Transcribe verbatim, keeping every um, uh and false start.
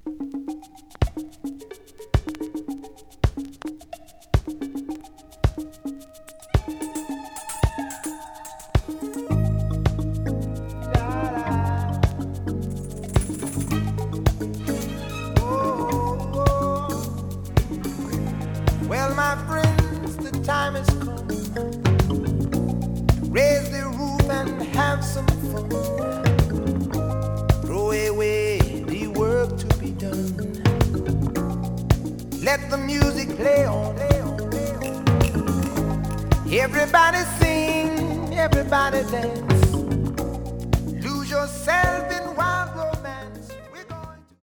Well, my friends, the time has come. Raise the roof and have some fun. Throw away the work to be done. Let the music play on. Everybody sing, everybody dance. Lose yourself in wild.